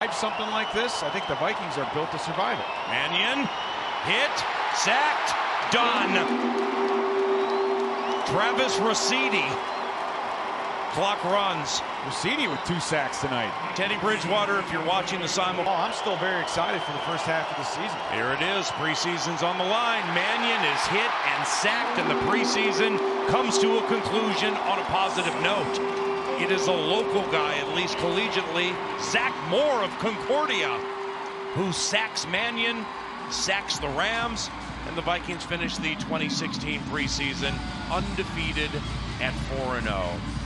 survive something like this? I think the Vikings are built to survive it. Mannion, hit, sacked, done. Travis Rosidi. Clock runs. Rosidi with 2 sacks tonight. Teddy Bridgewater, if you're watching the simul. Oh, I'm still very excited for the first half of the season. Here it is. Preseason's on the line. Mannion is hit and sacked, and the preseason comes to a conclusion on a positive note. It is a local guy, at least collegiately, Zach Moore of Concordia, who sacks Mannion, sacks the Rams, and the Vikings finish the 2016 preseason undefeated at 4-0.